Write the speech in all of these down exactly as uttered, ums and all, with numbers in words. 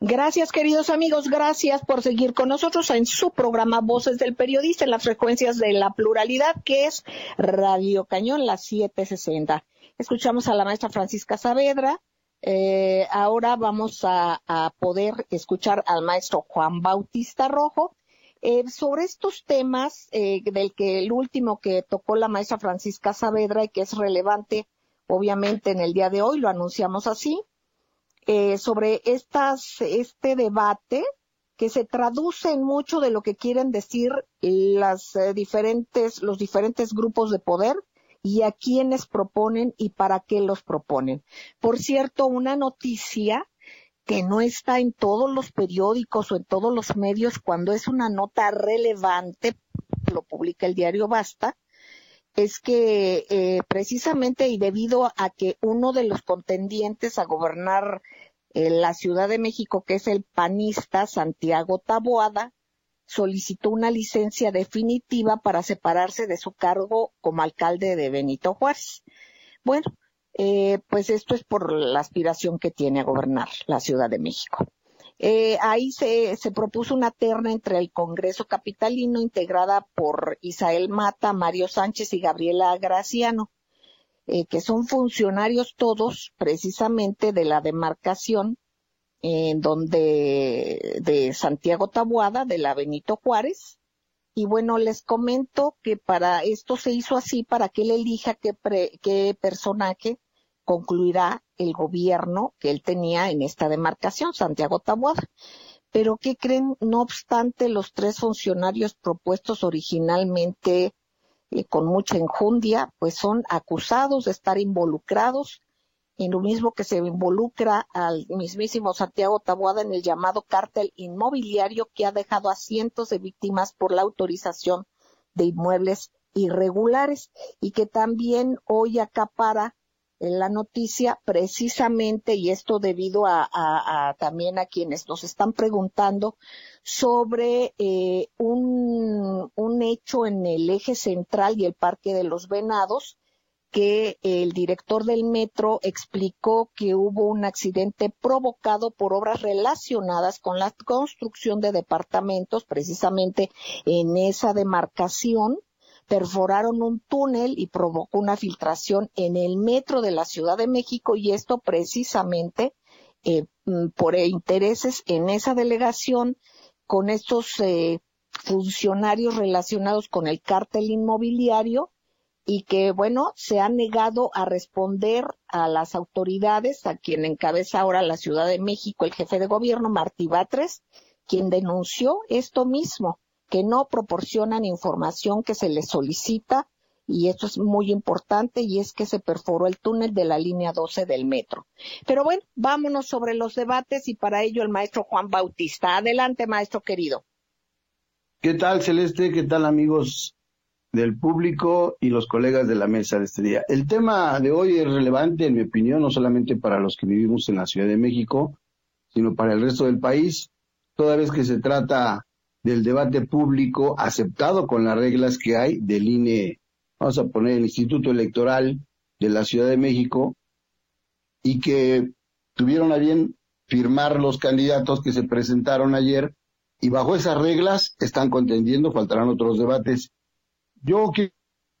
Gracias, queridos amigos, gracias por seguir con nosotros en su programa Voces del Periodista en las frecuencias de la pluralidad, que es Radio Cañón, las setecientos sesenta. Escuchamos a la maestra Francisca Saavedra. Eh, ahora vamos a, a poder escuchar al maestro Juan Bautista Rojo eh, sobre estos temas, eh, del que el último que tocó la maestra Francisca Saavedra y que es relevante, obviamente, en el día de hoy, lo anunciamos así. Eh, sobre estas, este debate que se traduce en mucho de lo que quieren decir las eh, diferentes, los diferentes grupos de poder y a quiénes proponen y para qué los proponen. Por cierto, una noticia que no está en todos los periódicos o en todos los medios cuando es una nota relevante, lo publica el diario Basta, es que eh, precisamente y debido a que uno de los contendientes a gobernar eh, la Ciudad de México, que es el panista Santiago Taboada, solicitó una licencia definitiva para separarse de su cargo como alcalde de Benito Juárez. Bueno, eh, pues esto es por la aspiración que tiene a gobernar la Ciudad de México. Eh, ahí se, se propuso una terna entre el Congreso Capitalino integrada por Isael Mata, Mario Sánchez y Gabriela Graciano, eh, que son funcionarios todos precisamente de la demarcación en eh, donde de Santiago Taboada, de la Benito Juárez. Y bueno, les comento que para esto se hizo así para que él elija qué, pre, qué personaje concluirá el gobierno que él tenía en esta demarcación, Santiago Taboada. Pero ¿qué creen? No obstante, los tres funcionarios propuestos originalmente eh, con mucha enjundia, pues son acusados de estar involucrados en lo mismo que se involucra al mismísimo Santiago Taboada en el llamado cártel inmobiliario que ha dejado a cientos de víctimas por la autorización de inmuebles irregulares y que también hoy acapara en la noticia precisamente, y esto debido a, a, a también a quienes nos están preguntando sobre eh, un, un hecho en el eje central y el Parque de los Venados, que el director del metro explicó que hubo un accidente provocado por obras relacionadas con la construcción de departamentos, precisamente en esa demarcación. Perforaron un túnel y provocó una filtración en el metro de la Ciudad de México y esto precisamente eh, por intereses en esa delegación con estos eh, funcionarios relacionados con el cártel inmobiliario y que, bueno, se han negado a responder a las autoridades, a quien encabeza ahora la Ciudad de México, el jefe de gobierno, Martí Batres, quien denunció esto mismo, que no proporcionan información que se les solicita, y esto es muy importante, y es que se perforó el túnel de la línea doce del metro. Pero bueno, vámonos sobre los debates, y para ello el maestro Juan Bautista. Adelante, maestro querido. ¿Qué tal, Celeste? ¿Qué tal, amigos del público y los colegas de la mesa de este día? El tema de hoy es relevante, en mi opinión, no solamente para los que vivimos en la Ciudad de México, sino para el resto del país, toda vez que se trata del debate público aceptado con las reglas que hay del I N E, vamos a poner el Instituto Electoral de la Ciudad de México, y que tuvieron a bien firmar los candidatos que se presentaron ayer, y bajo esas reglas están contendiendo, faltarán otros debates. Yo que,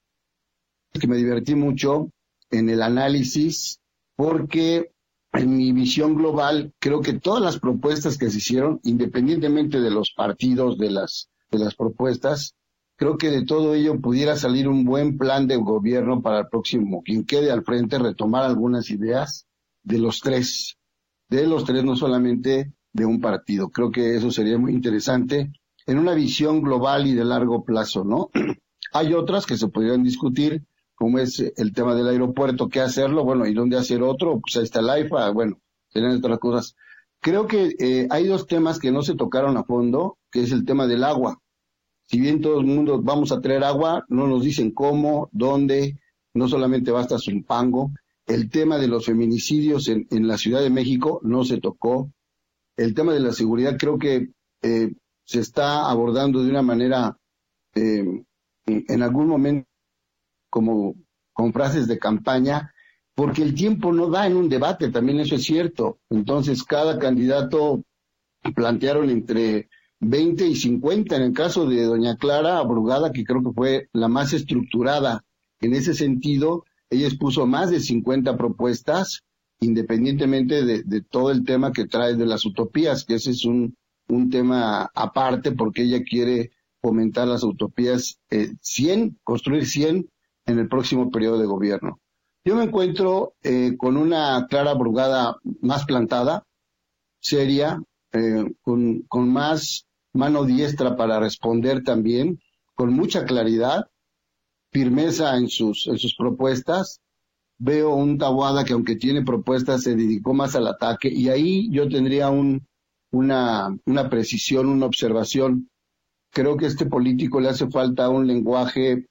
que me divertí mucho en el análisis, porque en mi visión global, creo que todas las propuestas que se hicieron, independientemente de los partidos de las, de las propuestas, creo que de todo ello pudiera salir un buen plan de gobierno para el próximo, quien quede al frente, retomar algunas ideas de los tres, de los tres, no solamente de un partido. Creo que eso sería muy interesante en una visión global y de largo plazo, ¿no? Hay otras que se podrían discutir, como es el tema del aeropuerto, qué hacerlo, bueno, y dónde hacer otro, pues ahí está el AIFA, bueno, serían otras cosas. Creo que eh, hay dos temas que no se tocaron a fondo, que es el tema del agua. Si bien todo el mundo vamos a traer agua, no nos dicen cómo, dónde, no solamente basta Zumpango. El tema de los feminicidios en, en la Ciudad de México no se tocó. El tema de la seguridad creo que eh, se está abordando de una manera, eh, en algún momento, como con frases de campaña, porque el tiempo no da en un debate, también eso es cierto. Entonces cada candidato plantearon entre veinte y cincuenta. En el caso de doña Clara Brugada, que creo que fue la más estructurada en ese sentido, ella expuso más de cincuenta propuestas, independientemente de, de todo el tema que trae de las utopías, que ese es un, un tema aparte, porque ella quiere fomentar las utopías, eh, cien, construir cien en el próximo periodo de gobierno. Yo me encuentro eh, con una Clara Brugada más plantada, seria, eh, con, con más mano diestra para responder también, con mucha claridad, firmeza en sus, en sus propuestas. Veo un Taboada que, aunque tiene propuestas, se dedicó más al ataque, y ahí yo tendría un, una, una precisión, una observación. Creo que a este político le hace falta un lenguaje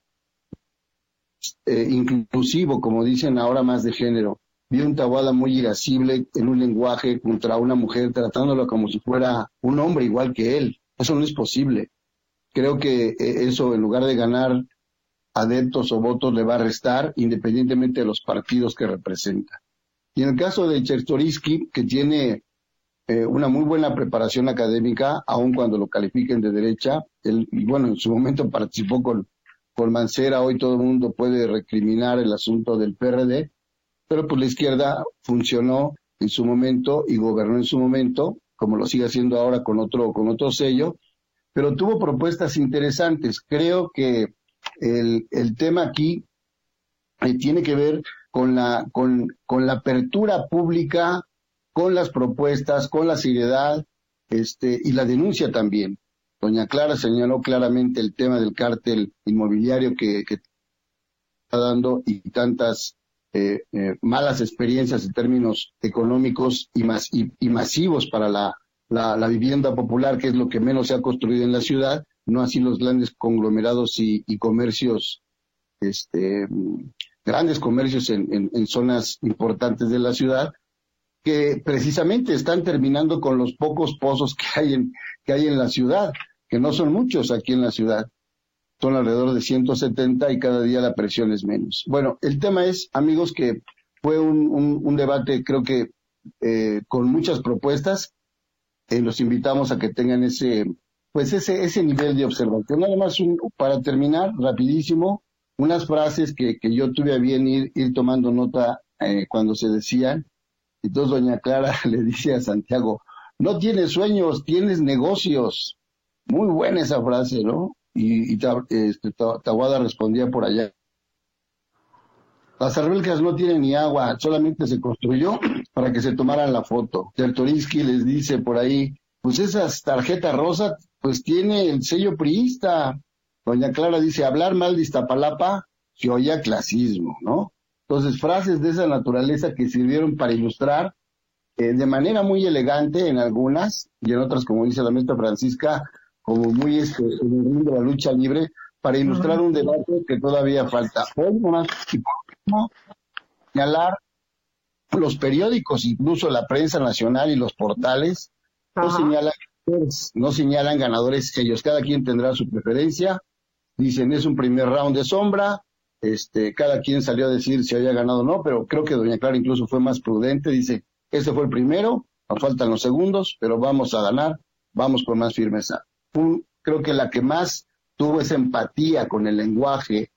eh, inclusivo, como dicen ahora, más de género. Vi un Taboada muy irascible en un lenguaje contra una mujer, tratándola como si fuera un hombre igual que él. Eso no es posible. Creo que eh, eso, en lugar de ganar adeptos o votos, le va a restar, independientemente de los partidos que representa. Y en el caso de Chertoriski, que tiene eh, una muy buena preparación académica, aun cuando lo califiquen de derecha, él, y bueno, en su momento participó con, con Mancera, hoy todo el mundo puede recriminar el asunto del P R D, pero pues la izquierda funcionó en su momento y gobernó en su momento, como lo sigue haciendo ahora con otro, con otro sello, pero tuvo propuestas interesantes. Creo que el, el tema aquí eh, tiene que ver con la, con, con la apertura pública, con las propuestas, con la seriedad, este, y la denuncia también. Doña Clara señaló claramente el tema del cártel inmobiliario que, que está dando, y tantas eh, eh, malas experiencias en términos económicos y, mas, y, y masivos para la, la, la vivienda popular, que es lo que menos se ha construido en la ciudad, no así los grandes conglomerados y, y comercios, este, grandes comercios en, en, en zonas importantes de la ciudad, que precisamente están terminando con los pocos pozos que hay en, que hay en la ciudad, que no son muchos aquí en la ciudad. Son alrededor de ciento setenta y cada día la presión es menos. Bueno, el tema es, amigos, que fue un, un, un debate, creo que eh, con muchas propuestas. Eh, los invitamos a que tengan ese, pues ese, ese nivel de observación. Nada más, un, para terminar, rapidísimo, unas frases que, que yo tuve a bien ir, ir tomando nota eh, cuando se decían. Entonces doña Clara le dice a Santiago: no tienes sueños, tienes negocios. Muy buena esa frase, ¿no? Y, y este, Taboada respondía por allá: las albercas no tienen ni agua, solamente se construyó para que se tomaran la foto. Chertoriski les dice por ahí: pues esas tarjetas rosas, pues tiene el sello priista. Doña Clara dice: hablar mal de Iztapalapa se oía clasismo, ¿no? Entonces, frases de esa naturaleza que sirvieron para ilustrar eh, de manera muy elegante en algunas, y en otras, como dice la maestra Francisca, como muy este, en el mundo de la lucha libre, para ilustrar un debate que todavía falta. Hoy nomás, y por último, señalar los periódicos, incluso la prensa nacional y los portales, no señalan, no señalan ganadores ellos, cada quien tendrá su preferencia. Dicen, es un primer round de sombra, este, cada quien salió a decir si había ganado o no, pero creo que doña Clara incluso fue más prudente, dice, este fue el primero, nos faltan los segundos, pero vamos a ganar, vamos con más firmeza. Un, creo que la que más tuvo esa empatía con el lenguaje,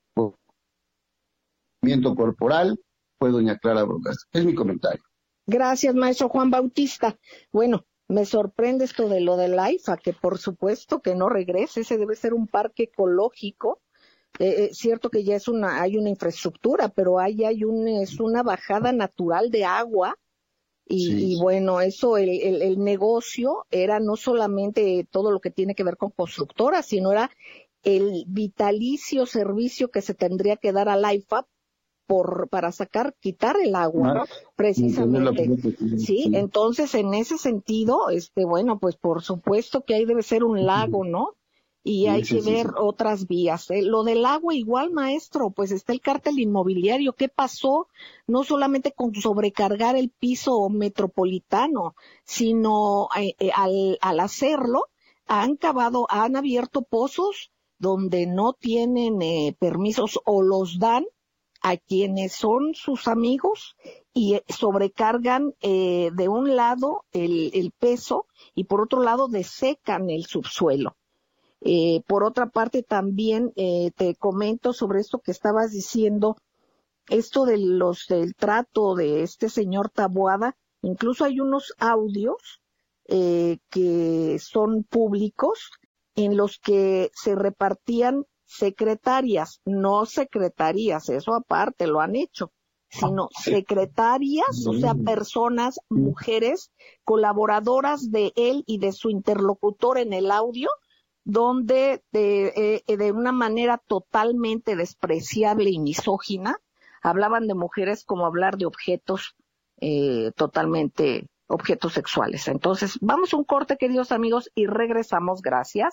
movimiento corporal, fue doña Clara Brugada. Es mi comentario. Gracias, maestro Juan Bautista. Bueno, me sorprende esto de lo del AIFA, que por supuesto que no regrese, ese debe ser un parque ecológico. Eh, es cierto que ya es una, hay una infraestructura, pero ahí hay un, es una bajada natural de agua. Y, sí. y bueno, eso, el, el, el negocio era no solamente todo lo que tiene que ver con constructoras, sino era el vitalicio servicio que se tendría que dar al AIFA por, para sacar, quitar el agua, ¿no? Precisamente. Sí, sí, entonces en ese sentido, este, bueno, pues por supuesto que ahí debe ser un lago, ¿no? Y hay sí, que sí, ver sí. otras vías. ¿eh? Lo del agua igual, maestro, pues está el cártel inmobiliario. ¿Qué pasó? No solamente con sobrecargar el piso metropolitano, sino eh, eh, al, al hacerlo, han cavado, han abierto pozos donde no tienen eh, permisos o los dan a quienes son sus amigos y sobrecargan eh, de un lado el, el peso y por otro lado desecan el subsuelo. Eh, por otra parte también eh, te comento sobre esto que estabas diciendo, esto de los del trato de este señor Taboada. Incluso hay unos audios eh, que son públicos en los que se repartían secretarias, no secretarías, eso aparte lo han hecho, sino secretarias, o sea, personas, mujeres, colaboradoras de él y de su interlocutor en el audio, donde de, eh, de una manera totalmente despreciable y misógina, hablaban de mujeres como hablar de objetos eh, totalmente, objetos sexuales. Entonces, vamos a un corte, queridos amigos, y regresamos. Gracias.